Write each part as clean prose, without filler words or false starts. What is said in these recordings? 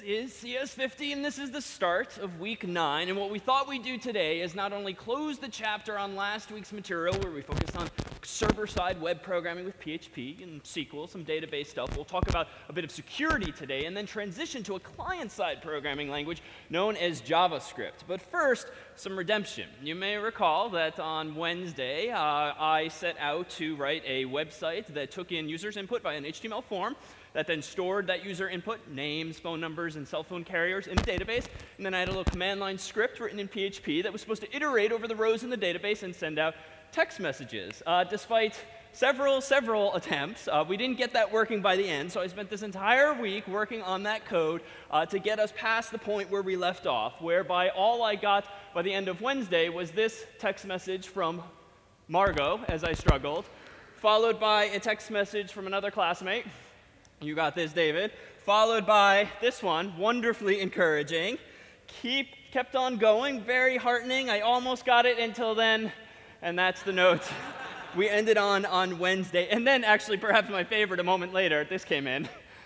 This is CS50, and this is the start of week 9. And what we thought we'd do today is not only close the chapter on last week's material, where we focused on server-side web programming with PHP and SQL, some database stuff. We'll talk about a bit of security today, and then transition to a client-side programming language known as JavaScript. But first, some redemption. You may recall that on Wednesday, I set out to write a website that took in users' input by an HTML form, that then stored that user input, names, phone numbers, and cell phone carriers in a database. And then I had a little command line script written in PHP that was supposed to iterate over the rows in the database and send out text messages. Despite several attempts, we didn't get that working by the end, so I spent this entire week working on that code to get us past the point where we left off, whereby all I got by the end of Wednesday was this text message from Margot, as I struggled, followed by a text message from another classmate. You got this, David. Followed by this one, wonderfully encouraging. Kept on going, very heartening. I almost got it until then, and that's the note we ended on Wednesday. And then, actually, perhaps my favorite, a moment later, this came in.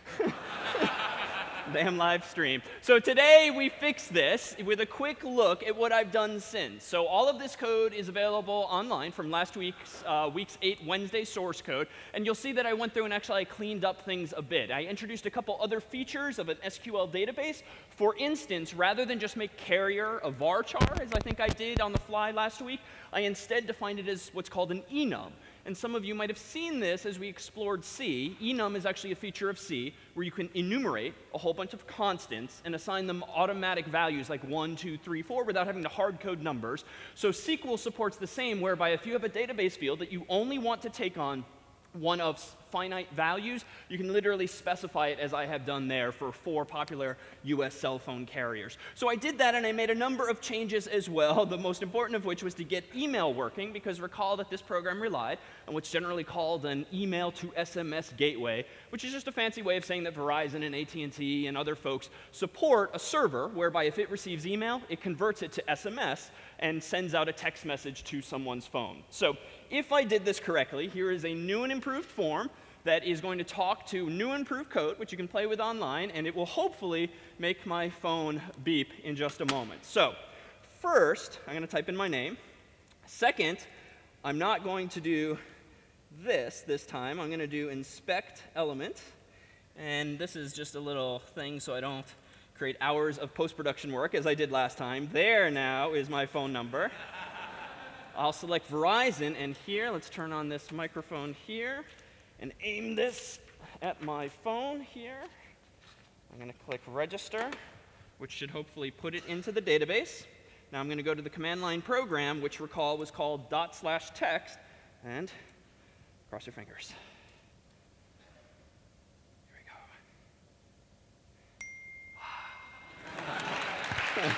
Damn live stream. So today we fix this with a quick look at what I've done since. So all of this code is available online from last week's 8 Wednesday source code. And you'll see that I went through and actually I cleaned up things a bit. I introduced a couple other features of an SQL database. For instance, rather than just make carrier a varchar, as I think I did on the fly last week, I instead defined it as what's called an enum. And some of you might have seen this as we explored C. Enum is actually a feature of C where you can enumerate a whole bunch of constants and assign them automatic values like 1, 2, 3, 4 without having to hard code numbers. So SQL supports the same, whereby if you have a database field that you only want to take on one of finite values, you can literally specify it as I have done there for 4 popular US cell phone carriers. So I did that, and I made a number of changes as well, the most important of which was to get email working, because recall that this program relied on what's generally called an email to SMS gateway, which is just a fancy way of saying that Verizon and AT&T and other folks support a server whereby if it receives email, it converts it to SMS and sends out a text message to someone's phone. So if I did this correctly, here is a new and improved form that is going to talk to new and improved code, which you can play with online, and it will hopefully make my phone beep in just a moment. So first, I'm going to type in my name. Second, I'm not going to do this time. I'm going to do inspect element. And this is just a little thing so I don't create hours of post-production work as I did last time. There now is my phone number. I'll select Verizon, and here, let's turn on this microphone here and aim this at my phone here. I'm going to click register, which should hopefully put it into the database. Now I'm going to go to the command line program, which recall was called /text, and cross your fingers. Here we go.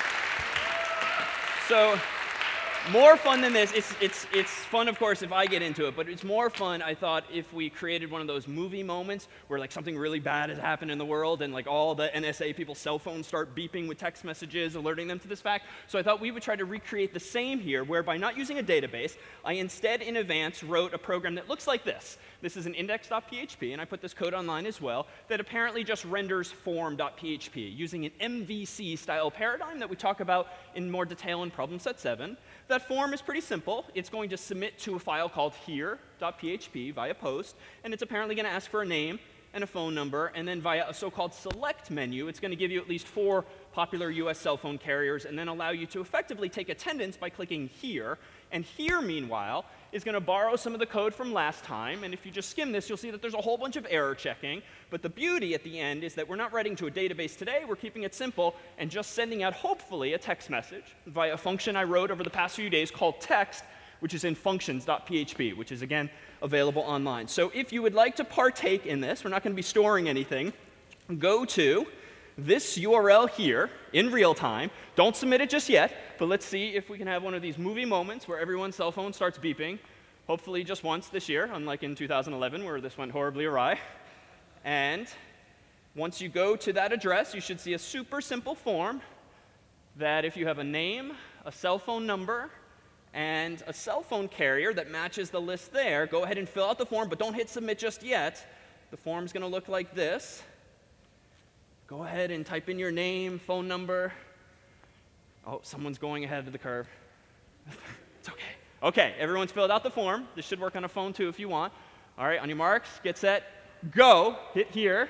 So, more fun than this. It's fun, of course, if I get into it, but it's more fun, I thought, if we created one of those movie moments where like something really bad has happened in the world and like all the NSA people's cell phones start beeping with text messages alerting them to this fact. So I thought we would try to recreate the same here, whereby not using a database, I instead in advance wrote a program that looks like this. This is an index.php, and I put this code online as well, that apparently just renders form.php using an MVC style paradigm that we talk about in more detail in problem set 7. That form is pretty simple. It's going to submit to a file called here.php via post, and it's apparently going to ask for a name and a phone number, and then via a so-called select menu, it's going to give you at least 4 popular US cell phone carriers, and then allow you to effectively take attendance by clicking here. And here, meanwhile, is going to borrow some of the code from last time, and if you just skim this, you'll see that there's a whole bunch of error checking. But the beauty at the end is that we're not writing to a database today. We're keeping it simple and just sending out, hopefully, a text message via a function I wrote over the past few days called text, which is in functions.php, which is, again, available online. So if you would like to partake in this, we're not going to be storing anything, go to this URL here in real time. Don't submit it just yet, but let's see if we can have one of these movie moments where everyone's cell phone starts beeping, hopefully just once this year, unlike in 2011 where this went horribly awry. And once you go to that address, you should see a super simple form that if you have a name, a cell phone number, and a cell phone carrier that matches the list there, go ahead and fill out the form, but don't hit submit just yet. The form's going to look like this. go ahead and type in your name, phone number. Oh, someone's going ahead of the curve. It's okay. Okay, everyone's filled out the form. This should work on a phone too if you want. All right, on your marks, get set, go. Hit here.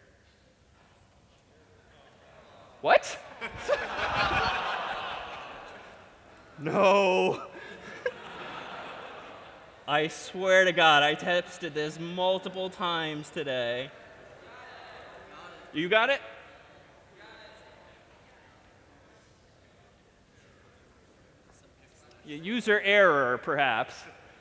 What? No. I swear to God, I tested this multiple times today. You got it? User error, perhaps.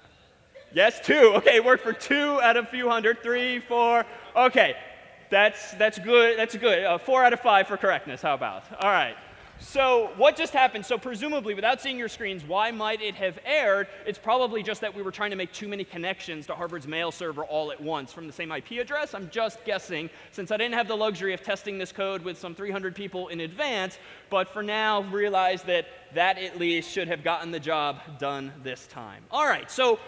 Yes, 2. Okay, it worked for 2 out of a few hundred. 3, 4. Okay, that's good. That's good. 4 out of 5 for correctness. How about? All right. So what just happened? So presumably, without seeing your screens, why might it have erred? It's probably just that we were trying to make too many connections to Harvard's mail server all at once from the same IP address. I'm just guessing, since I didn't have the luxury of testing this code with some 300 people in advance, but for now, realize that at least should have gotten the job done this time. All right, so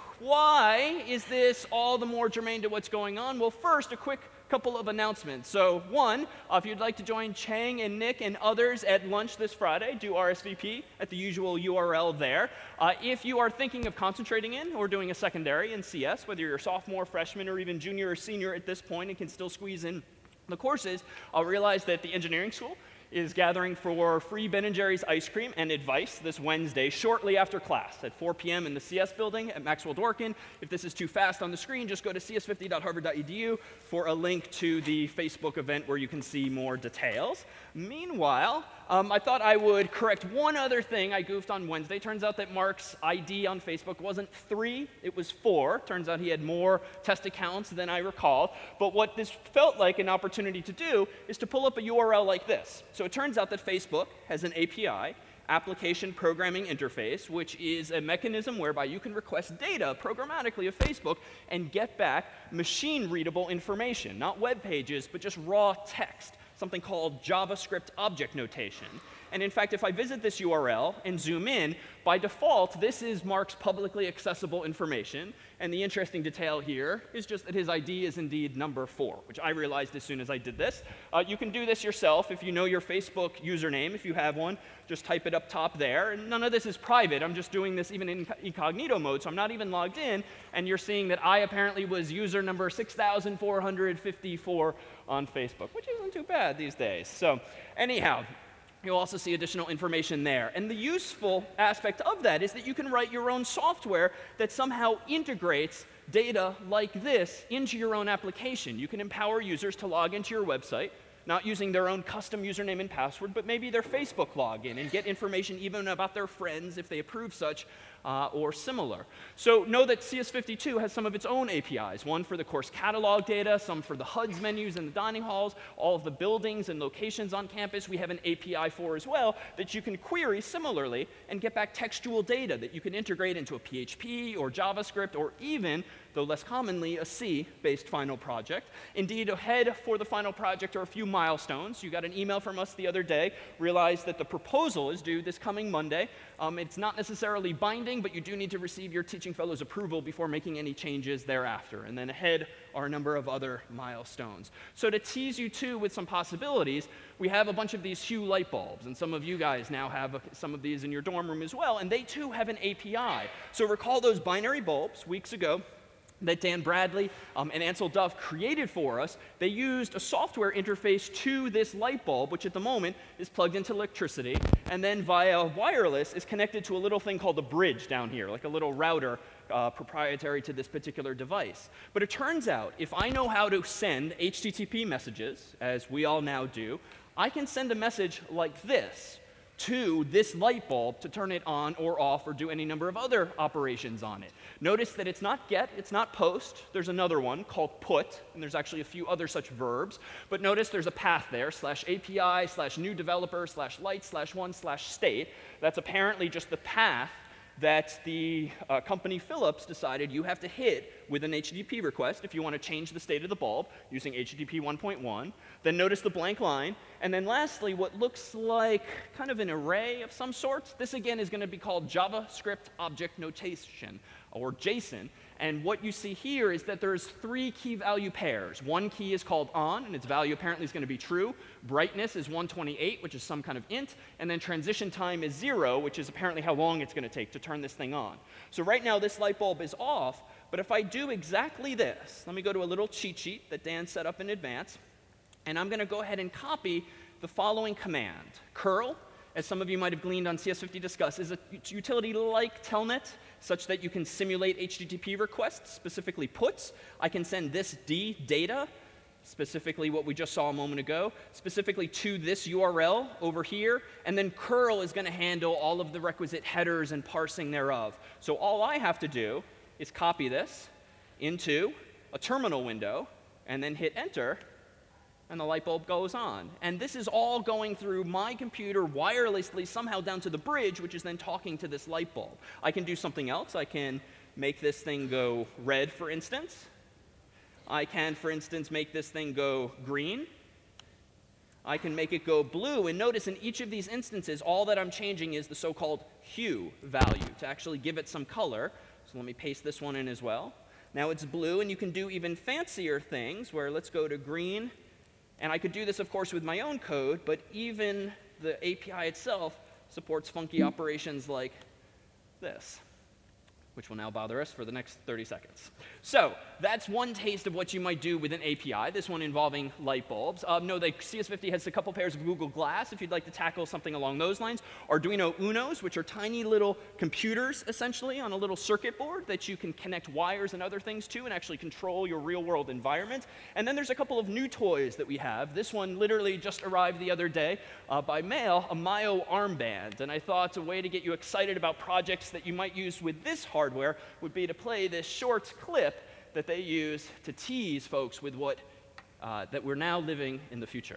why is this all the more germane to what's going on? Well, first, a quick couple of announcements. So one, if you'd like to join Chang and Nick and others at lunch this Friday, do RSVP at the usual URL there. If you are thinking of concentrating in or doing a secondary in CS, whether you're a sophomore, freshman, or even junior or senior at this point and can still squeeze in the courses, I'll realize that the engineering school is gathering for free Ben & Jerry's ice cream and advice this Wednesday shortly after class at 4 p.m. in the CS building at Maxwell Dworkin. If this is too fast on the screen, just go to cs50.harvard.edu for a link to the Facebook event where you can see more details. Meanwhile, I thought I would correct one other thing I goofed on Wednesday. Turns out that Mark's ID on Facebook wasn't 3, it was 4. Turns out he had more test accounts than I recalled. But what this felt like an opportunity to do is to pull up a URL like this. So it turns out that Facebook has an API, Application Programming Interface, which is a mechanism whereby you can request data programmatically of Facebook and get back machine-readable information, not web pages, but just raw text, something called JavaScript object notation. And in fact, if I visit this URL and zoom in, by default, this is Mark's publicly accessible information. And the interesting detail here is just that his ID is indeed number 4, which I realized as soon as I did this. You can do this yourself if you know your Facebook username. If you have one, just type it up top there. And none of this is private. I'm just doing this even in incognito mode, so I'm not even logged in. And you're seeing that I apparently was user number 6,454 on Facebook, which isn't too bad these days. So anyhow, you'll also see additional information there. And the useful aspect of that is that you can write your own software that somehow integrates data like this into your own application. You can empower users to log into your website, not using their own custom username and password, but maybe their Facebook login, and get information even about their friends if they approve such or similar. So know that CS52 has some of its own APIs, one for the course catalog data, some for the HUDs menus in the dining halls, all of the buildings and locations on campus we have an API for as well that you can query similarly and get back textual data that you can integrate into a PHP or JavaScript or even, though less commonly, a C-based final project. Indeed, ahead for the final project are a few milestones. You got an email from us the other day, realized that the proposal is due this coming Monday. It's not necessarily binding, but you do need to receive your teaching fellow's approval before making any changes thereafter. And then ahead are a number of other milestones. So to tease you too with some possibilities, we have a bunch of these Hue light bulbs, and some of you guys now have some of these in your dorm room as well, and they too have an API. So recall those binary bulbs weeks ago that Dan Bradley and Ansel Duff created for us. They used a software interface to this light bulb, which at the moment is plugged into electricity, and then via wireless is connected to a little thing called a bridge down here, like a little router proprietary to this particular device. But it turns out, if I know how to send HTTP messages, as we all now do, I can send a message like this to this light bulb to turn it on or off or do any number of other operations on it. Notice that it's not get, it's not post. There's another one called put, and there's actually a few other such verbs. But notice there's a path there, /API, /new developer, /light, /one, /state. That's apparently just the path that the company Philips decided you have to hit with an HTTP request if you want to change the state of the bulb using HTTP 1.1. Then notice the blank line. And then lastly, what looks like kind of an array of some sorts. This, again, is going to be called JavaScript Object Notation, or JSON. And what you see here is that there's 3 key value pairs. One key is called on, and its value apparently is going to be true. Brightness is 128, which is some kind of int. And then transition time is 0, which is apparently how long it's going to take to turn this thing on. So right now, this light bulb is off. But if I do exactly this, let me go to a little cheat sheet that Dan set up in advance. And I'm going to go ahead and copy the following command. Curl, as some of you might have gleaned on CS50 Discuss, is a utility like Telnet, such that you can simulate HTTP requests, specifically puts. I can send this D data, specifically what we just saw a moment ago, specifically to this URL over here. And then curl is going to handle all of the requisite headers and parsing thereof. So all I have to do is copy this into a terminal window and then hit enter, and the light bulb goes on. And this is all going through my computer wirelessly, somehow down to the bridge, which is then talking to this light bulb. I can do something else. I can make this thing go red, for instance. I can, for instance, make this thing go green. I can make it go blue. And notice in each of these instances, all that I'm changing is the so-called hue value to actually give it some color. So let me paste this one in as well. Now it's blue, and you can do even fancier things where let's go to green. And I could do this, of course, with my own code, but even the API itself supports funky operations like this, which will now bother us for the next 30 seconds. So that's one taste of what you might do with an API, this one involving light bulbs. No, CS50 has a couple pairs of Google Glass if you'd like to tackle something along those lines. Arduino Unos, which are tiny little computers, essentially, on a little circuit board that you can connect wires and other things to and actually control your real-world environment. And then there's a couple of new toys that we have. This one literally just arrived the other day by mail, a Mayo armband. And I thought a way to get you excited about projects that you might use with this hardware would be to play this short clip that they use to tease folks with what that we're now living in the future.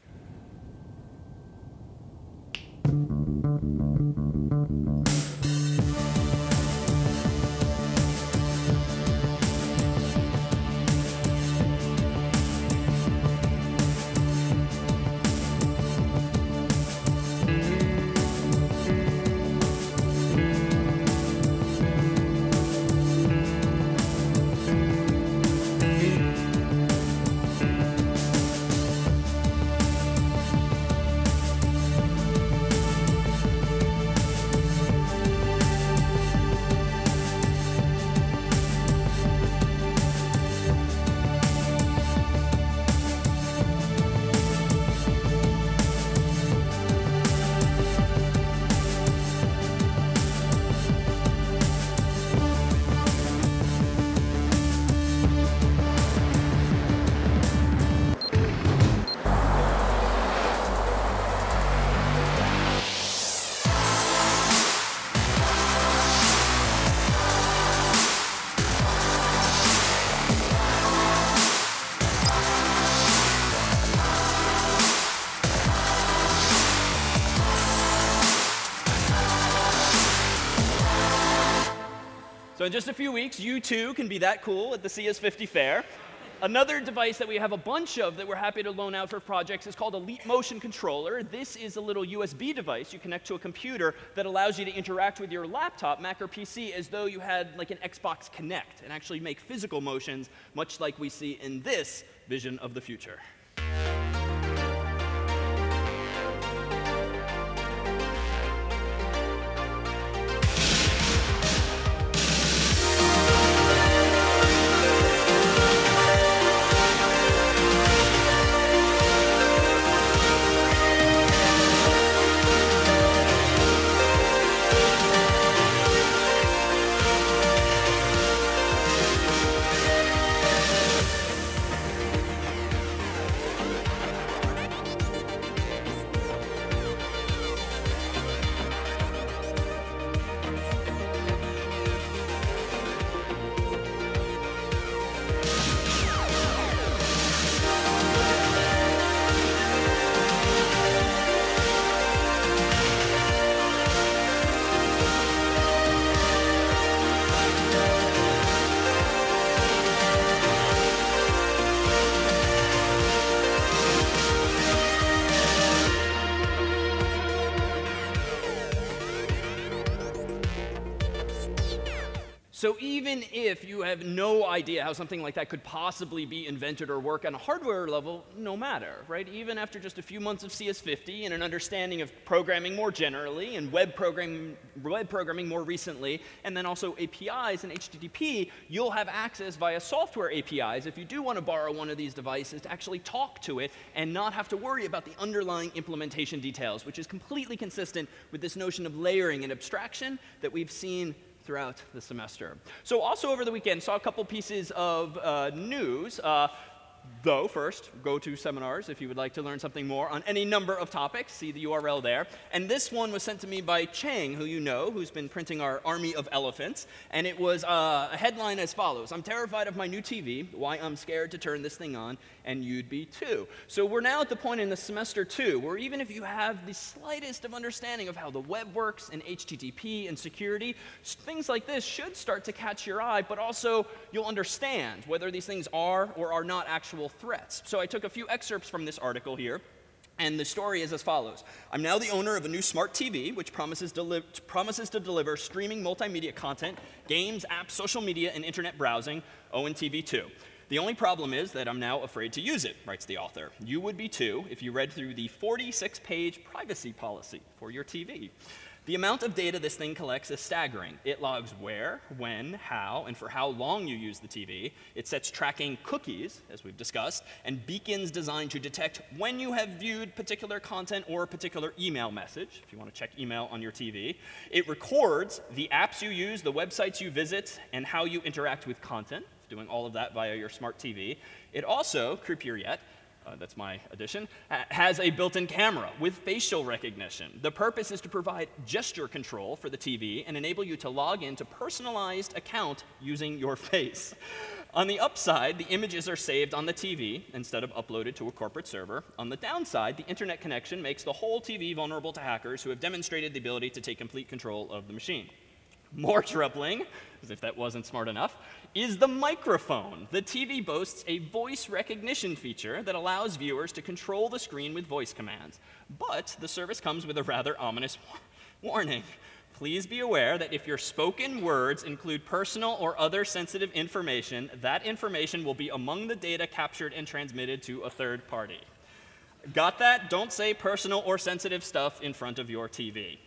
So in just a few weeks, you too can be that cool at the CS50 Fair. Another device that we have a bunch of that we're happy to loan out for projects is called a Leap Motion Controller. This is a little USB device you connect to a computer that allows you to interact with your laptop, Mac or PC, as though you had like an Xbox Kinect and actually make physical motions, much like we see in this vision of the future. So even if you have no idea how something like that could possibly be invented or work on a hardware level, no matter, right? Even after just a few months of CS50 and an understanding of programming more generally and web programming more recently, and then also APIs and HTTP, you'll have access via software APIs if you do want to borrow one of these devices to actually talk to it and not have to worry about the underlying implementation details, which is completely consistent with this notion of layering and abstraction that we've seen throughout the semester. So also over the weekend, saw a couple pieces of news. Though, first, go to seminars if you would like to learn something more on any number of topics. See the URL there. And this one was sent to me by Chang, who you know, who's been printing our army of elephants. And it was a headline as follows: "I'm terrified of my new TV, why I'm scared to turn this thing on, and you'd be too." So we're now at the point in the semester 2 where even if you have the slightest of understanding of how the web works and HTTP and security, things like this should start to catch your eye, but also you'll understand whether these things are or are not actual threats. So I took a few excerpts from this article here, and the story is as follows. "I'm now the owner of a new smart TV, which promises to deliver streaming multimedia content, games, apps, social media, and internet browsing, ONTV 2. The only problem is that I'm now afraid to use it," writes the author. "You would be too if you read through the 46-page privacy policy for your TV. The amount of data this thing collects is staggering. It logs where, when, how, and for how long you use the TV. It sets tracking cookies, as we've discussed, and beacons designed to detect when you have viewed particular content or a particular email message, if you want to check email on your TV. It records the apps you use, the websites you visit, and how you interact with content, doing all of that via your smart TV. It also, creepier yet, that's my addition, has a built-in camera with facial recognition. The purpose is to provide gesture control for the TV and enable you to log into a personalized account using your face. On the upside, the images are saved on the TV instead of uploaded to a corporate server. On the downside, the internet connection makes the whole TV vulnerable to hackers who have demonstrated the ability to take complete control of the machine. More troubling, as if that wasn't smart enough, is the microphone. The TV boasts a voice recognition feature that allows viewers to control the screen with voice commands. But the service comes with a rather ominous warning. Please be aware that if your spoken words include personal or other sensitive information, that information will be among the data captured and transmitted to a third party. Got that? Don't say personal or sensitive stuff in front of your TV.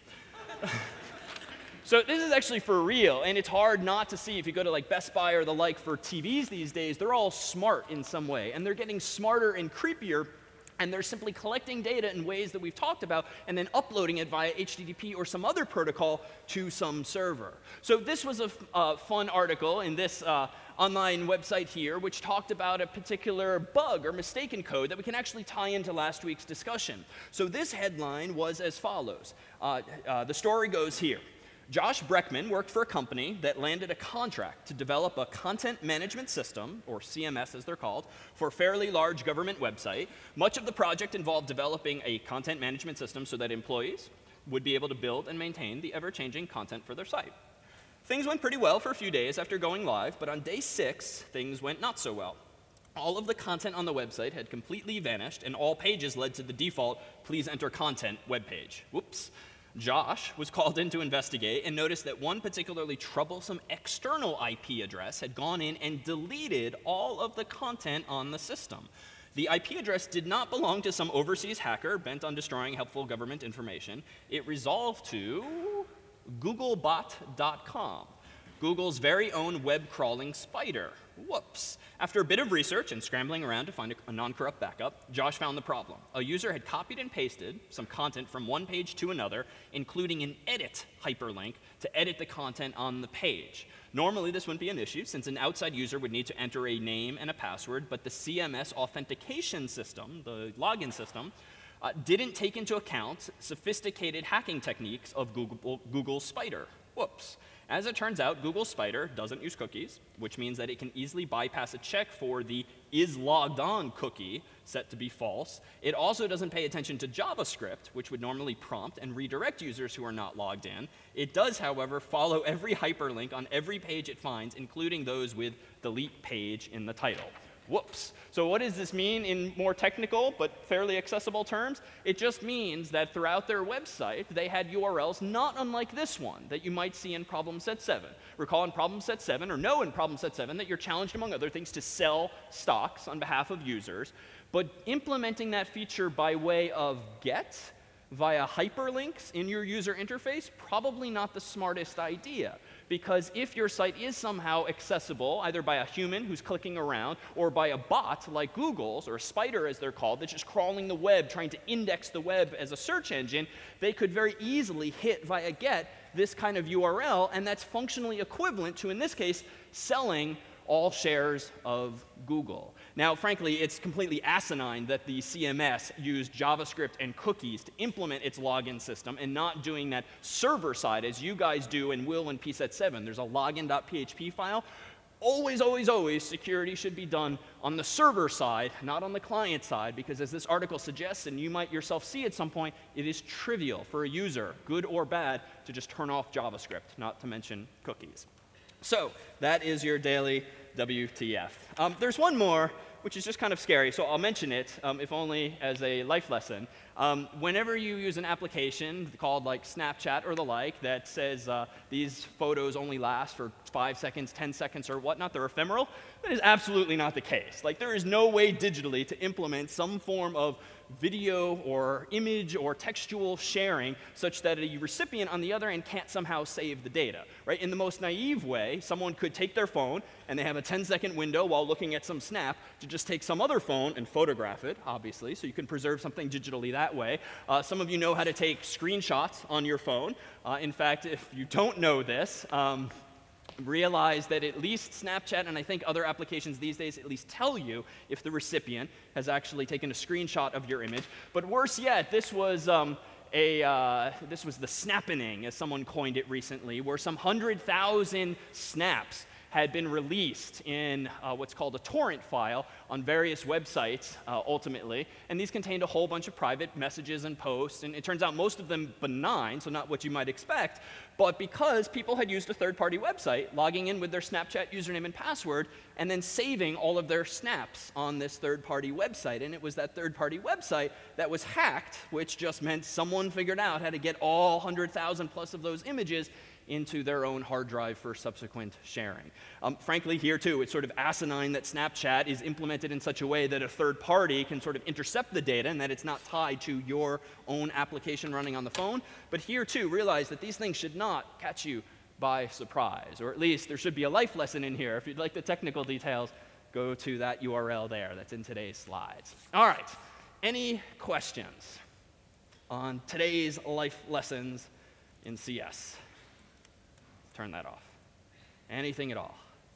So this is actually for real, and it's hard not to see if you go to like Best Buy or the like for TVs these days. They're all smart in some way, and they're getting smarter and creepier, and they're simply collecting data in ways that we've talked about and then uploading it via HTTP or some other protocol to some server. So this was a fun article in this online website here, which talked about a particular bug or mistake in code that we can actually tie into last week's discussion. So this headline was as follows. The story goes here. Josh Breckman worked for a company that landed a contract to develop a content management system, or CMS as they're called, for a fairly large government website. Much of the project involved developing a content management system so that employees would be able to build and maintain the ever-changing content for their site. Things went pretty well for a few days after going live, but on day 6, things went not so well. All of the content on the website had completely vanished, and all pages led to the default "please enter content" webpage. Whoops. Josh was called in to investigate and noticed that one particularly troublesome external IP address had gone in and deleted all of the content on the system. The IP address did not belong to some overseas hacker bent on destroying helpful government information. It resolved to googlebot.com, Google's very own web crawling spider. Whoops. After a bit of research and scrambling around to find a non-corrupt backup, Josh found the problem. A user had copied and pasted some content from one page to another, including an edit hyperlink to edit the content on the page. Normally, this wouldn't be an issue, since an outside user would need to enter a name and a password, but the CMS authentication system, the login system, didn't take into account sophisticated hacking techniques of Google's Spider. Whoops. As it turns out, Google Spider doesn't use cookies, which means that it can easily bypass a check for the isLoggedOn cookie set to be false. It also doesn't pay attention to JavaScript, which would normally prompt and redirect users who are not logged in. It does, however, follow every hyperlink on every page it finds, including those with delete page in the title. Whoops. So what does this mean in more technical but fairly accessible terms? It just means that throughout their website, they had URLs not unlike this one that you might see in problem set 7. Recall in problem set 7, or know in problem set 7, that you're challenged, among other things, to sell stocks on behalf of users. But implementing that feature by way of GET via hyperlinks in your user interface, probably not the smartest idea. Because if your site is somehow accessible, either by a human who's clicking around, or by a bot like Google's, or a spider as they're called, that's just crawling the web, trying to index the web as a search engine, they could very easily hit via GET this kind of URL, and that's functionally equivalent to, in this case, selling all shares of Google. Now, frankly, it's completely asinine that the CMS used JavaScript and cookies to implement its login system and not doing that server side as you guys do and will in pset 7. There's a login.php file. Always, always, always, security should be done on the server side, not on the client side, because as this article suggests, and you might yourself see at some point, it is trivial for a user, good or bad, to just turn off JavaScript, not to mention cookies. So that is your daily WTF. There's one more, which is just kind of scary, so I'll mention it, if only as a life lesson. Whenever you use an application called like Snapchat or the like that says these photos only last for 5 seconds, 10 seconds, or whatnot, they're ephemeral, that is absolutely not the case. Like, there is no way digitally to implement some form of video or image or textual sharing such that a recipient on the other end can't somehow save the data, right? In the most naive way, someone could take their phone and they have a 10-second window while looking at some snap to just take some other phone and photograph it, obviously, so you can preserve something digitally that way. Some of you know how to take screenshots on your phone. In fact, if you don't know this, realize that at least Snapchat and I think other applications these days at least tell you if the recipient has actually taken a screenshot of your image. But worse yet, this was the snappening, as someone coined it recently, where some 100,000 snaps had been released in what's called a torrent file on various websites, ultimately. And these contained a whole bunch of private messages and posts. And it turns out most of them benign, so not what you might expect. But because people had used a third-party website, logging in with their Snapchat username and password, and then saving all of their snaps on this third-party website. And it was that third-party website that was hacked, which just meant someone figured out how to get all 100,000 plus of those images into their own hard drive for subsequent sharing. Frankly, here too, it's sort of asinine that Snapchat is implemented in such a way that a third party can sort of intercept the data and that it's not tied to your own application running on the phone. But here too, realize that these things should not catch you by surprise, or at least there should be a life lesson in here. If you'd like the technical details, go to that URL there that's in today's slides. All right, any questions on today's life lessons in CS? Turn that off. Anything at all.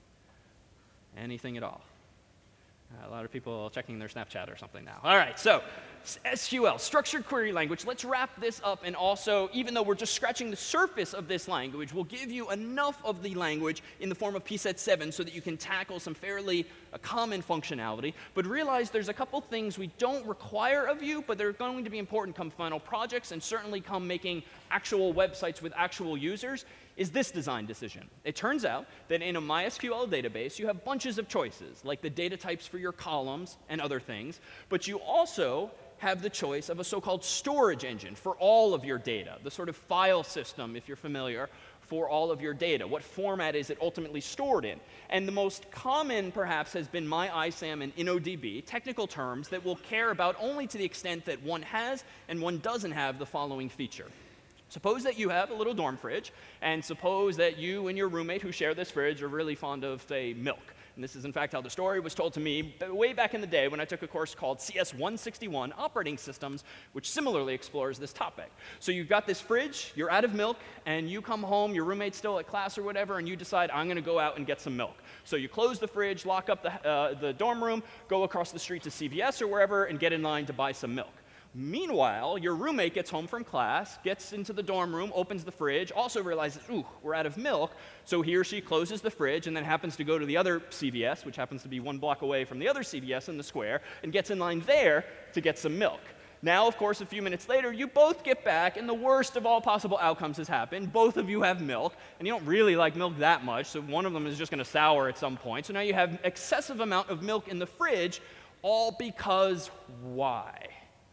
Anything at all. A lot of people checking their Snapchat or something now. All right, so SQL, structured query language. Let's wrap this up, and also, even though we're just scratching the surface of this language, we'll give you enough of the language in the form of pset 7 so that you can tackle some fairly common functionality. But realize there's a couple things we don't require of you, but they're going to be important come final projects, and certainly come making actual websites with actual users, is this design decision. It turns out that in a MySQL database, you have bunches of choices, like the data types for your columns and other things, but you also have the choice of a so-called storage engine for all of your data, the sort of file system, if you're familiar, for all of your data. What format is it ultimately stored in? And the most common, perhaps, has been MyISAM and InnoDB, technical terms that we'll care about only to the extent that one has and one doesn't have the following feature. Suppose that you have a little dorm fridge, and suppose that you and your roommate who share this fridge are really fond of, say, milk. And this is, in fact, how the story was told to me way back in the day when I took a course called CS 161, Operating Systems, which similarly explores this topic. So you've got this fridge, you're out of milk, and you come home, your roommate's still at class or whatever, and you decide, I'm going to go out and get some milk. So you close the fridge, lock up the dorm room, go across the street to CVS or wherever, and get in line to buy some milk. Meanwhile, your roommate gets home from class, gets into the dorm room, opens the fridge, also realizes, ooh, we're out of milk, so he or she closes the fridge and then happens to go to the other CVS, which happens to be 1 block away from the other CVS in the square, and gets in line there to get some milk. Now, of course, a few minutes later, you both get back, and the worst of all possible outcomes has happened. Both of you have milk, and you don't really like milk that much, so one of them is just going to sour at some point. So now you have excessive amount of milk in the fridge, all because why?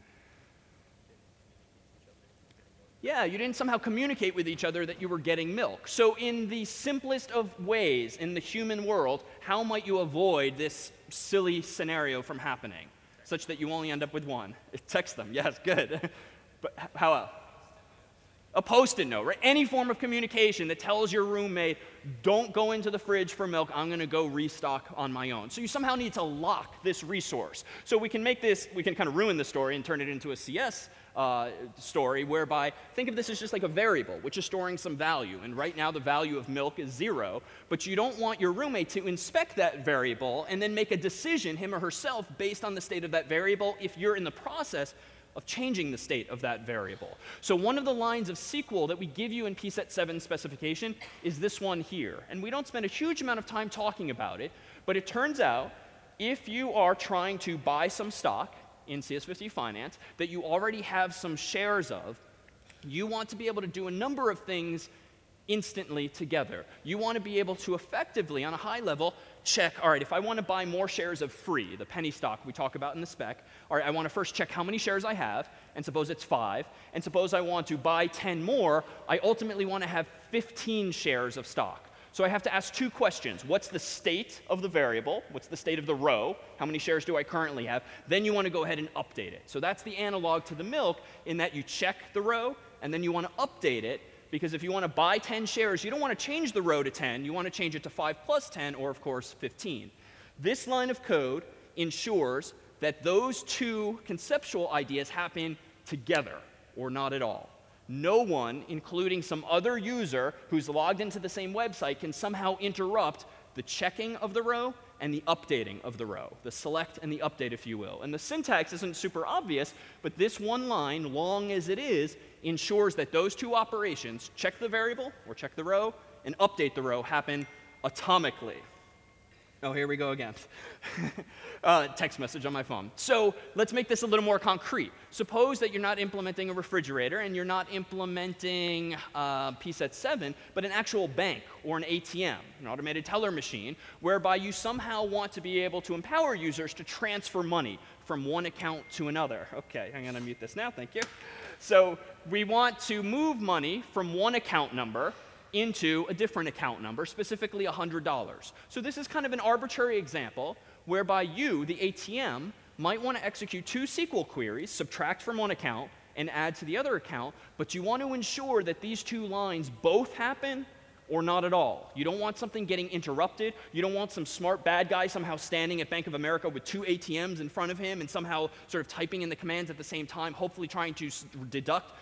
Yeah, you didn't somehow communicate with each other that you were getting milk. So in the simplest of ways in the human world, how might you avoid this silly scenario from happening, such that you only end up with one? Text them. Yes, good. But how else? A Post-it note, right? Any form of communication that tells your roommate, don't go into the fridge for milk, I'm going to go restock on my own. So you somehow need to lock this resource. So we can kind of ruin the story and turn it into a CS story whereby, think of this as just like a variable, which is storing some value. And right now the value of milk is 0, but you don't want your roommate to inspect that variable and then make a decision, him or herself, based on the state of that variable if you're in the process of changing the state of that variable. So one of the lines of SQL that we give you in PSET 7 specification is this one here. And we don't spend a huge amount of time talking about it, but it turns out if you are trying to buy some stock in CS50 Finance that you already have some shares of, you want to be able to do a number of things instantly together. You want to be able to effectively, on a high level, check, all right, if I want to buy more shares of free, the penny stock we talk about in the spec, all right, I want to first check how many shares I have, and suppose it's 5, and suppose I want to buy 10 more, I ultimately want to have 15 shares of stock. So I have to ask 2 questions. What's the state of the variable? What's the state of the row? How many shares do I currently have? Then you want to go ahead and update it. So that's the analog to the milk in that you check the row, and then you want to update it, because if you want to buy 10 shares, you don't want to change the row to 10. You want to change it to 5 plus 10, or of course 15. This line of code ensures that those 2 conceptual ideas happen together, or not at all. No one, including some other user who's logged into the same website, can somehow interrupt the checking of the row and the updating of the row, the select and the update, if you will. And the syntax isn't super obvious, but this one line, long as it is, ensures that those 2 operations, check the variable or check the row and update the row, happen atomically. Oh, here we go again. Text message on my phone. So let's make this a little more concrete. Suppose that you're not implementing a refrigerator and you're not implementing PSET 7, but an actual bank or an ATM, an automated teller machine, whereby you somehow want to be able to empower users to transfer money from one account to another. Okay, I'm going to mute this now. Thank you. So we want to move money from one account number into a different account number, specifically $100. So this is kind of an arbitrary example whereby you, the ATM, might want to execute 2 SQL queries, subtract from one account and add to the other account, but you want to ensure that these 2 lines both happen or not at all. You don't want something getting interrupted. You don't want some smart bad guy somehow standing at Bank of America with 2 ATMs in front of him and somehow sort of typing in the commands at the same time, hopefully trying to deduct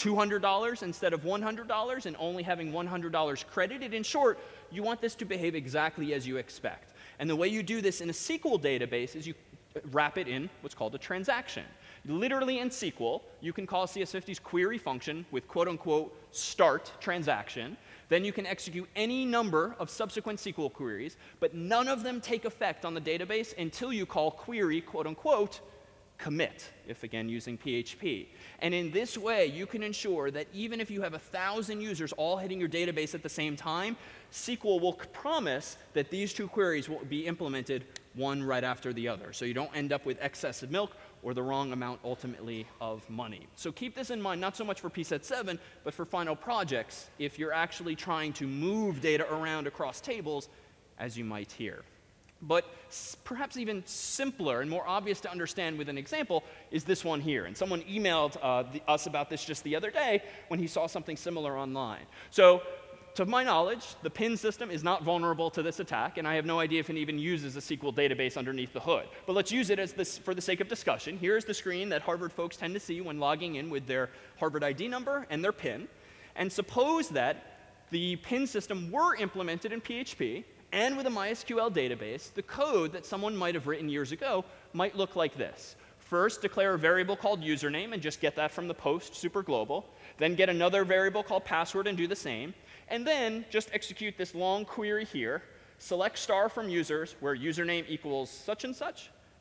$200 instead of $100 and only having $100 credited. In short, you want this to behave exactly as you expect. And the way you do this in a SQL database is you wrap it in what's called a transaction. Literally in SQL, you can call CS50's query function with quote-unquote start transaction. Then you can execute any number of subsequent SQL queries, but none of them take effect on the database until you call query quote-unquote commit, if again using PHP. And in this way, you can ensure that even if you have 1,000 users all hitting your database at the same time, SQL will promise that these 2 queries will be implemented one right after the other. So you don't end up with excessive milk or the wrong amount ultimately of money. So keep this in mind, not so much for PSET 7, but for final projects, if you're actually trying to move data around across tables, as you might here. But perhaps even simpler and more obvious to understand with an example is this one here. And someone emailed us about this just the other day when he saw something similar online. So to my knowledge, the PIN system is not vulnerable to this attack, and I have no idea if it even uses a SQL database underneath the hood. But let's use it as this for the sake of discussion. Here's the screen that Harvard folks tend to see when logging in with their Harvard ID number and their PIN. And suppose that the PIN system were implemented in PHP, and with a MySQL database, the code that someone might have written years ago might look like this. First, declare a variable called username and just get that from the post superglobal. Then get another variable called password and do the same. And then just execute this long query here. Select star from users where username equals such and such,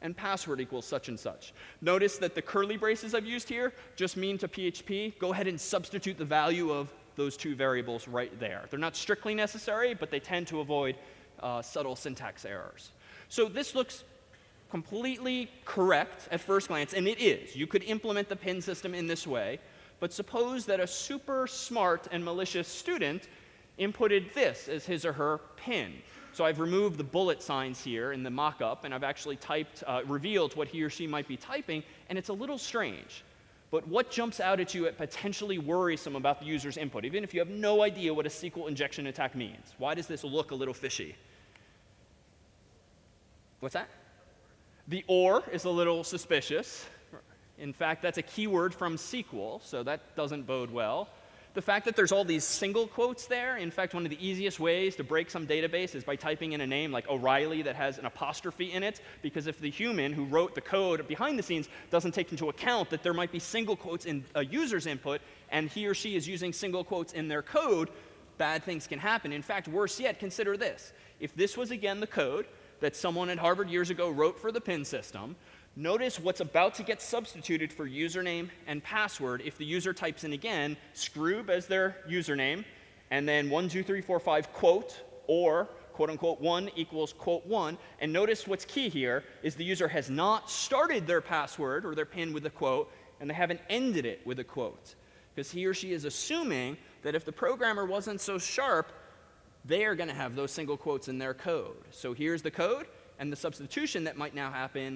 and password equals such and such. Notice that the curly braces I've used here just mean to PHP, go ahead and substitute the value of those two variables right there. They're not strictly necessary, but they tend to avoid subtle syntax errors. So this looks completely correct at first glance, and it is. You could implement the pin system in this way, but suppose that a super smart and malicious student inputted this as his or her pin. So I've removed the bullet signs here in the mock-up, and I've actually revealed what he or she might be typing, and it's a little strange. But what jumps out at you at potentially worrisome about the user's input, even if you have no idea what a SQL injection attack means? Why does this look a little fishy? What's that? The or is a little suspicious. In fact, that's a keyword from SQL, so that doesn't bode well. The fact that there's all these single quotes there, in fact, one of the easiest ways to break some database is by typing in a name like O'Reilly that has an apostrophe in it, because if the human who wrote the code behind the scenes doesn't take into account that there might be single quotes in a user's input, and he or she is using single quotes in their code, bad things can happen. In fact, worse yet, consider this. If this was, again, the code that someone at Harvard years ago wrote for the PIN system, notice what's about to get substituted for username and password if the user types in again, Scroob as their username, and then 1, 2, 3, 4, 5, quote, or quote unquote 1 equals quote 1. And notice what's key here is the user has not started their password or their PIN with a quote, and they haven't ended it with a quote. Because he or she is assuming that if the programmer wasn't so sharp, they are going to have those single quotes in their code. So here's the code, and the substitution that might now happen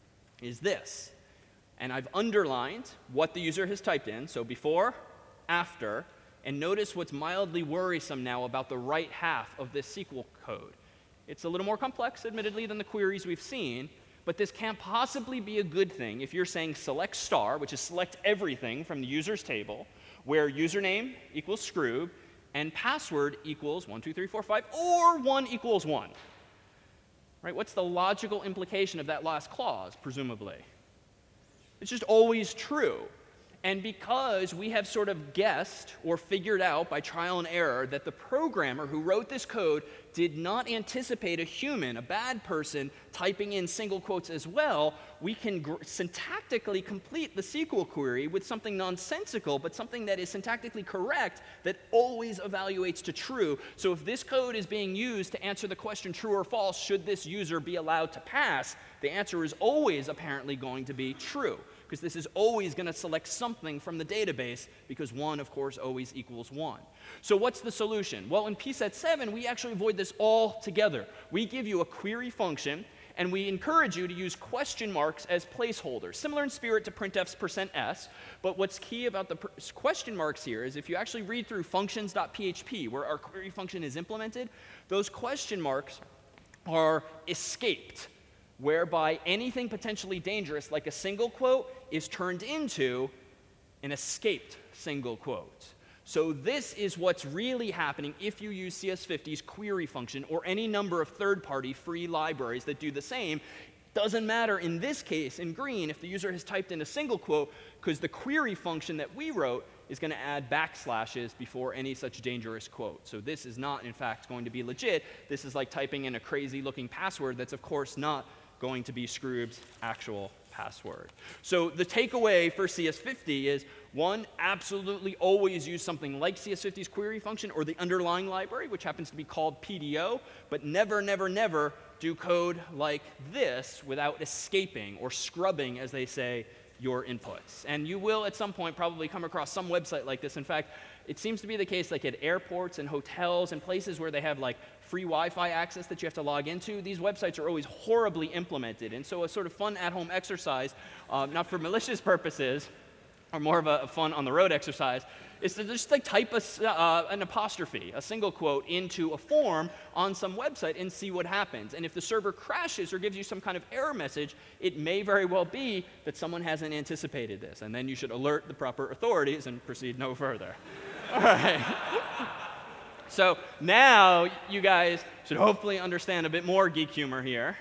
is this. And I've underlined what the user has typed in, so before, after, and notice what's mildly worrisome now about the right half of this SQL code. It's a little more complex, admittedly, than the queries we've seen, but this can't possibly be a good thing if you're saying select star, which is select everything from the user's table, where username equals Scroob, and password equals 1, 2, 3, 4, 5, or 1 equals 1. Right? What's the logical implication of that last clause, presumably? It's just always true. And because we have sort of guessed or figured out by trial and error that the programmer who wrote this code did not anticipate a human, a bad person, typing in single quotes as well, we can syntactically complete the SQL query with something nonsensical, but something that is syntactically correct that always evaluates to true. So if this code is being used to answer the question true or false, should this user be allowed to pass, the answer is always apparently going to be true, because this is always going to select something from the database, because 1, of course, always equals 1. So what's the solution? Well, in PSET 7, we actually avoid this altogether. We give you a query function, and we encourage you to use question marks as placeholders, similar in spirit to printf's %s. But what's key about the question marks here is if you actually read through functions.php, where our query function is implemented, those question marks are escaped, whereby anything potentially dangerous, like a single quote, is turned into an escaped single quote. So this is what's really happening if you use CS50's query function or any number of third-party free libraries that do the same. Doesn't matter in this case, in green, if the user has typed in a single quote, because the query function that we wrote is going to add backslashes before any such dangerous quote. So this is not, in fact, going to be legit. This is like typing in a crazy-looking password that's, of course, not going to be Scroob's actual password. So the takeaway for CS50 is, 1, absolutely always use something like CS50's query function or the underlying library, which happens to be called PDO, but never, never, never do code like this without escaping or scrubbing, as they say, your inputs. And you will, at some point, probably come across some website like this. In fact, it seems to be the case like at airports and hotels and places where they have like free Wi-Fi access that you have to log into. These websites are always horribly implemented. And so a sort of fun at-home exercise, not for malicious purposes, or more of a fun on-the-road exercise, is to just like type an apostrophe, a single quote, into a form on some website and see what happens. And if the server crashes or gives you some kind of error message, it may very well be that someone hasn't anticipated this. And then you should alert the proper authorities and proceed no further. All right. So now you guys should hopefully understand a bit more geek humor here.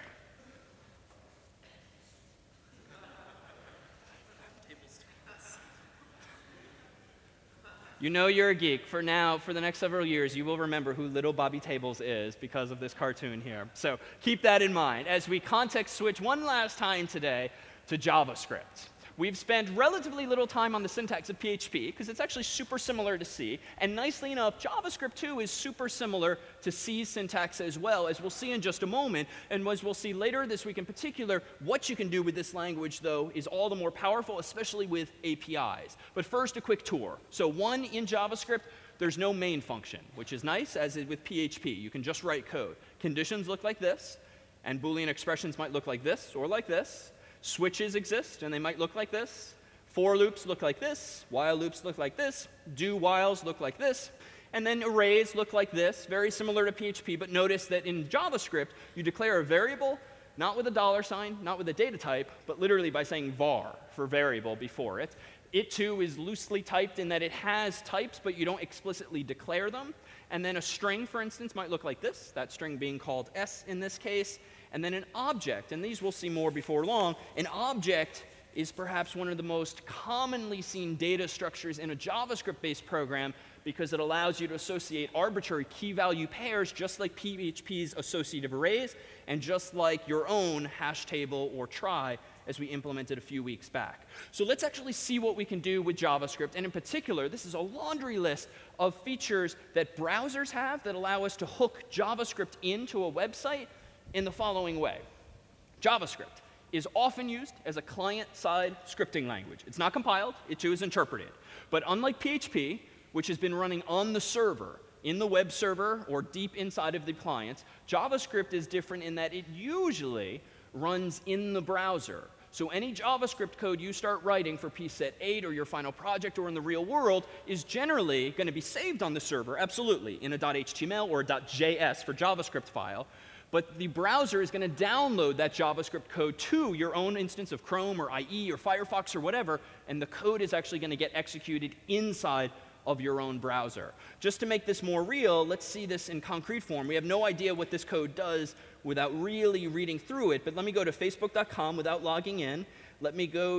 You know you're a geek. For now, for the next several years, you will remember who Little Bobby Tables is because of this cartoon here. So keep that in mind as we context switch one last time today to JavaScript. We've spent relatively little time on the syntax of PHP because it's actually super similar to C. And nicely enough, JavaScript too is super similar to C's syntax as well, as we'll see in just a moment. And as we'll see later this week in particular, what you can do with this language, though, is all the more powerful, especially with APIs. But first, a quick tour. So one, in JavaScript, there's no main function, which is nice, as is with PHP. You can just write code. Conditions look like this, and Boolean expressions might look like this or like this. Switches exist, and they might look like this. For loops look like this. While loops look like this. Do whiles look like this. And then arrays look like this, very similar to PHP, but notice that in JavaScript, you declare a variable, not with a $sign, not with a data type, but literally by saying var for variable before it. It, too, is loosely typed in that it has types, but you don't explicitly declare them. And then a string, for instance, might look like this, that string being called s in this case. And then an object, and these we'll see more before long. An object is perhaps one of the most commonly seen data structures in a JavaScript-based program because it allows you to associate arbitrary key-value pairs just like PHP's associative arrays and just like your own hash table or trie as we implemented a few weeks back. So let's actually see what we can do with JavaScript. And in particular, this is a laundry list of features that browsers have that allow us to hook JavaScript into a website in the following way. JavaScript is often used as a client-side scripting language. It's not compiled, it too is interpreted. But unlike PHP, which has been running on the server, in the web server or deep inside of the client, JavaScript is different in that it usually runs in the browser. So any JavaScript code you start writing for pset 8 or your final project or in the real world is generally going to be saved on the server, absolutely, in a .html or a .js for JavaScript file. But the browser is going to download that JavaScript code to your own instance of Chrome or IE or Firefox or whatever, and the code is actually going to get executed inside of your own browser. Just to make this more real, let's see this in concrete form. We have no idea what this code does without really reading through it, but let me go to facebook.com without logging in. Let me go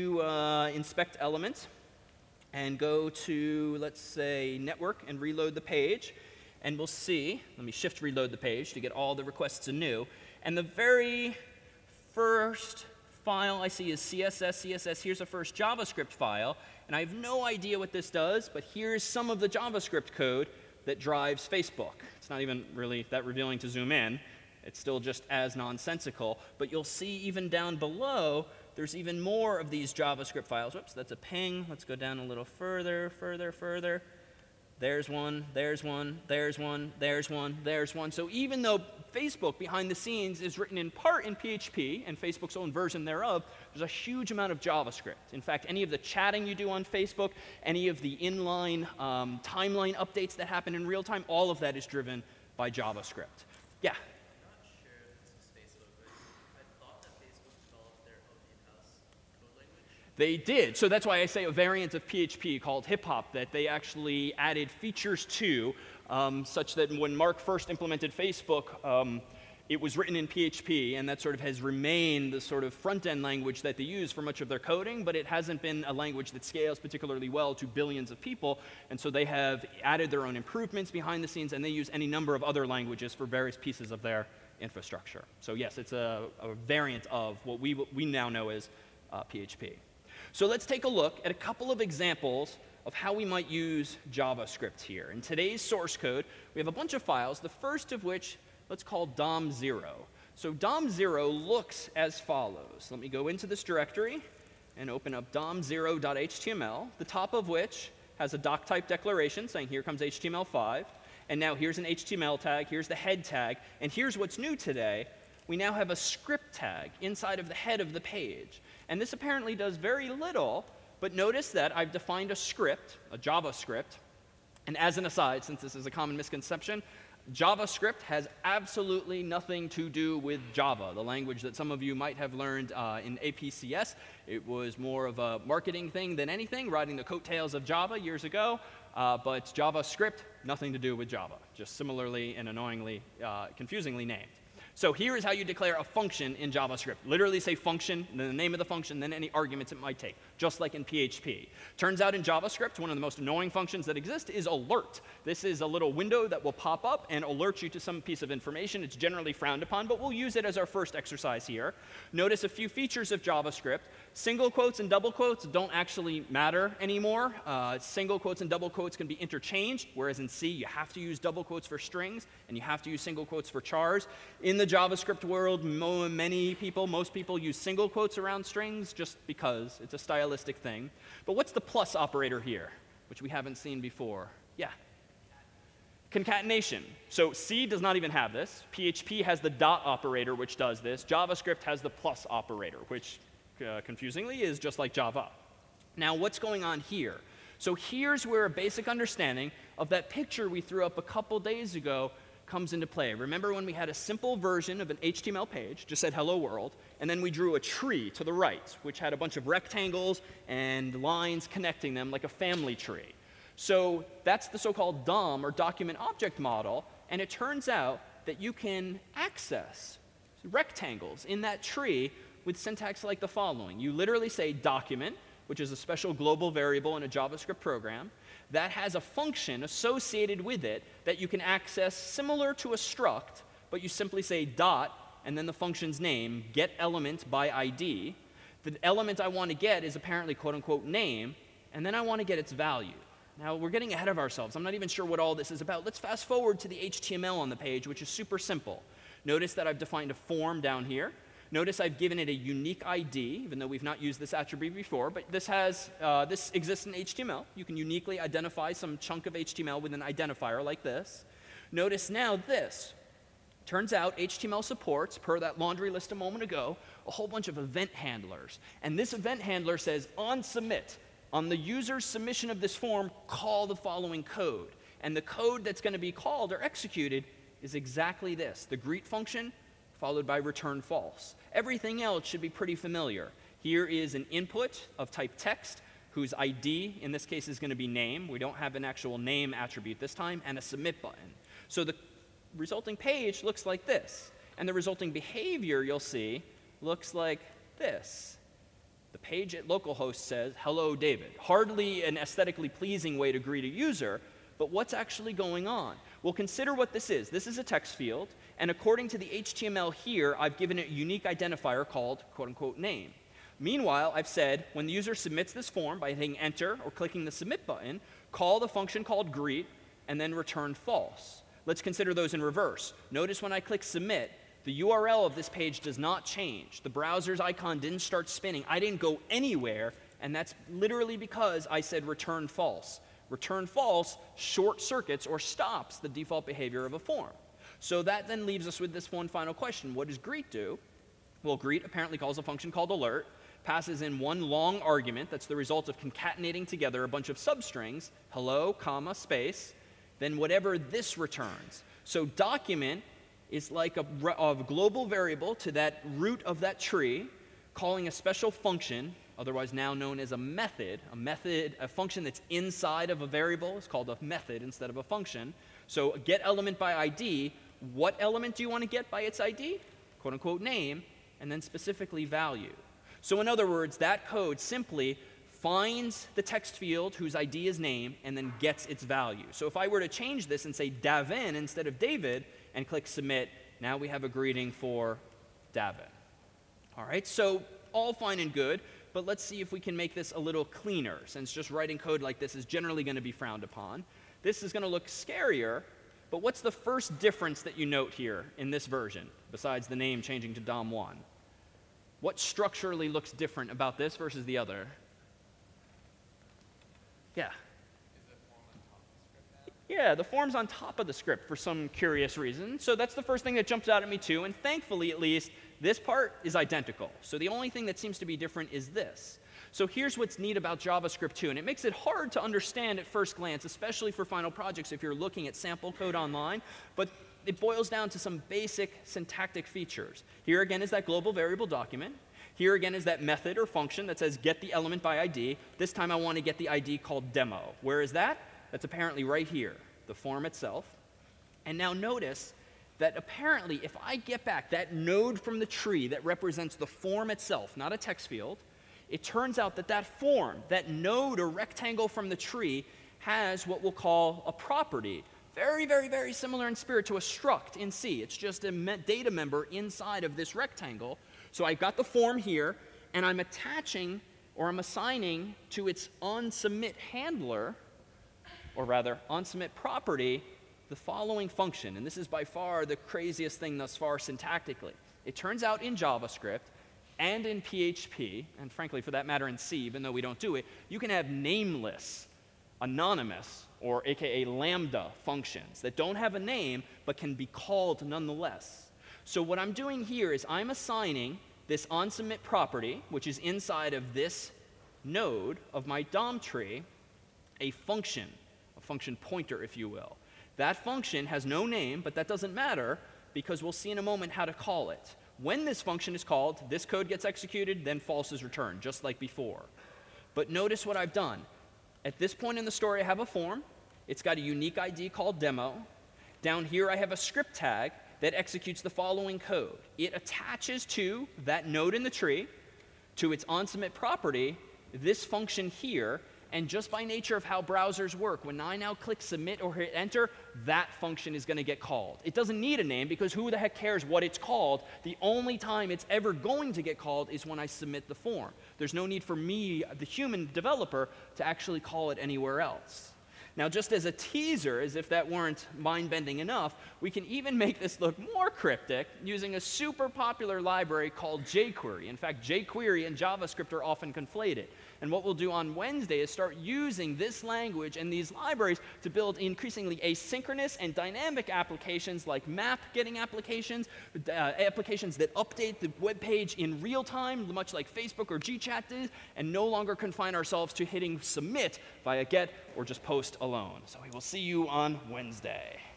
to inspect element and go to, let's say, network and reload the page. And we'll see, let me shift reload the page to get all the requests anew. And the very first file I see is CSS. Here's a first JavaScript file. And I have no idea what this does, but here's some of the JavaScript code that drives Facebook. It's not even really that revealing to zoom in. It's still just as nonsensical. But you'll see even down below, there's even more of these JavaScript files. Whoops, that's a ping. Let's go down a little further. There's one, there's one, there's one, there's one, there's one. So even though Facebook behind the scenes is written in part in PHP and Facebook's own version thereof, there's a huge amount of JavaScript. In fact, any of the chatting you do on Facebook, any of the inline timeline updates that happen in real time, all of that is driven by JavaScript. Yeah? They did. So that's why I say a variant of PHP called hip-hop that they actually added features to, such that when Mark first implemented Facebook, it was written in PHP, and that sort of has remained the sort of front-end language that they use for much of their coding, but it hasn't been a language that scales particularly well to billions of people, and so they have added their own improvements behind the scenes, and they use any number of other languages for various pieces of their infrastructure. So yes, it's a variant of what we now know as PHP. So let's take a look at a couple of examples of how we might use JavaScript here. In today's source code, we have a bunch of files, the first of which let's call DOM0. So DOM0 looks as follows. Let me go into this directory and open up dom0.html, the top of which has a doc type declaration saying here comes HTML5. And now here's an HTML tag, here's the head tag, and here's what's new today. We now have a script tag inside of the head of the page. And this apparently does very little, but notice that I've defined a script, a JavaScript. And as an aside, since this is a common misconception, JavaScript has absolutely nothing to do with Java, the language that some of you might have learned in APCS. It was more of a marketing thing than anything, riding the coattails of Java years ago. But JavaScript, nothing to do with Java, just similarly and annoyingly, confusingly named. So here is how you declare a function in JavaScript. Literally say function, and then the name of the function, then any arguments it might take, just like in PHP. Turns out in JavaScript, one of the most annoying functions that exist is alert. This is a little window that will pop up and alert you to some piece of information. It's generally frowned upon, but we'll use it as our first exercise here. Notice a few features of JavaScript. Single quotes and double quotes don't actually matter anymore. Single quotes and double quotes can be interchanged, whereas in C, you have to use double quotes for strings, and you have to use single quotes for chars. In the JavaScript world, most people use single quotes around strings just because it's a stylistic thing. But what's the plus operator here, which we haven't seen before? Yeah. Concatenation. So C does not even have this. PHP has the dot operator, which does this. JavaScript has the plus operator, which confusingly is just like Java. Now, what's going on here? So here's where a basic understanding of that picture we threw up a couple days ago comes into play. Remember when we had a simple version of an HTML page, just said hello world, and then we drew a tree to the right, which had a bunch of rectangles and lines connecting them like a family tree. So that's the so-called DOM, or document object model, and it turns out that you can access rectangles in that tree with syntax like the following. You literally say document, which is a special global variable in a JavaScript program, that has a function associated with it that you can access similar to a struct, but you simply say dot, and then the function's name, get element by ID. The element I want to get is apparently quote-unquote name, and then I want to get its value. Now, we're getting ahead of ourselves. I'm not even sure what all this is about. Let's fast forward to the HTML on the page, which is super simple. Notice that I've defined a form down here. Notice I've given it a unique ID, even though we've not used this attribute before, but this exists in HTML. You can uniquely identify some chunk of HTML with an identifier like this. Notice now this. Turns out HTML supports, per that laundry list a moment ago, a whole bunch of event handlers. And this event handler says on submit, on the user's submission of this form, call the following code. And the code that's going to be called or executed is exactly this, the greet function followed by return false. Everything else should be pretty familiar. Here is an input of type text, whose ID, in this case, is going to be name. We don't have an actual name attribute this time, and a submit button. So the resulting page looks like this. And the resulting behavior, you'll see, looks like this. The page at localhost says, hello, David. Hardly an aesthetically pleasing way to greet a user, but what's actually going on? Well, consider what this is. This is a text field, and according to the HTML here, I've given it a unique identifier called quote-unquote name. Meanwhile, I've said when the user submits this form by hitting enter or clicking the submit button, call the function called greet, and then return false. Let's consider those in reverse. Notice when I click submit, the URL of this page does not change. The browser's icon didn't start spinning. I didn't go anywhere, and that's literally because I said return false. Return false short circuits or stops the default behavior of a form. So that then leaves us with this one final question. What does greet do? Well, greet apparently calls a function called alert, passes in one long argument that's the result of concatenating together a bunch of substrings, hello, comma, space, then whatever this returns. So document is like a global variable to that root of that tree, calling a special function, otherwise now known as a method. A function that's inside of a variable is called a method instead of a function. So get element by ID. What element do you want to get by its ID? Quote unquote name, and then specifically value. So in other words, that code simply finds the text field whose ID is name and then gets its value. So if I were to change this and say Davin instead of David and click submit, now we have a greeting for Davin. All right, so all fine and good, but let's see if we can make this a little cleaner, since just writing code like this is generally going to be frowned upon. This is going to look scarier, but what's the first difference that you note here in this version, besides the name changing to DOM1? What structurally looks different about this versus the other? Yeah. Yeah, the form's on top of the script for some curious reason. So that's the first thing that jumps out at me too, and thankfully at least, this part is identical. So the only thing that seems to be different is this. So here's what's neat about JavaScript 2, and it makes it hard to understand at first glance, especially for final projects if you're looking at sample code online, but it boils down to some basic syntactic features. Here again is that global variable document. Here again is that method or function that says get the element by ID. This time I want to get the ID called demo. Where is that? That's apparently right here, the form itself. And now notice that apparently if I get back that node from the tree that represents the form itself, not a text field, it turns out that that form, that node or rectangle from the tree, has what we'll call a property. Very, very, very similar in spirit to a struct in C. It's just a data member inside of this rectangle. So I've got the form here, and I'm attaching, or I'm assigning to its onSubmit handler, or rather, onSubmit property, the following function. And this is by far the craziest thing thus far syntactically. It turns out in JavaScript and in PHP, and frankly, for that matter, in C, even though we don't do it, you can have nameless, anonymous, or AKA lambda functions that don't have a name but can be called nonetheless. So what I'm doing here is I'm assigning this onSubmit property, which is inside of this node of my DOM tree, a function pointer, if you will. That function has no name, but that doesn't matter because we'll see in a moment how to call it. When this function is called, this code gets executed, then false is returned, just like before. But notice what I've done. At this point in the story, I have a form. It's got a unique ID called demo. Down here, I have a script tag that executes the following code. It attaches to that node in the tree, to its onSubmit property, this function here, and just by nature of how browsers work, when I now click submit or hit enter, that function is going to get called. It doesn't need a name because who the heck cares what it's called? The only time it's ever going to get called is when I submit the form. There's no need for me, the human developer, to actually call it anywhere else. Now, just as a teaser, as if that weren't mind-bending enough, we can even make this look more cryptic using a super popular library called jQuery. In fact, jQuery and JavaScript are often conflated. And what we'll do on Wednesday is start using this language and these libraries to build increasingly asynchronous and dynamic applications like map getting applications, applications that update the web page in real time, much like Facebook or GChat did, and no longer confine ourselves to hitting submit via get or just post alone. So we will see you on Wednesday.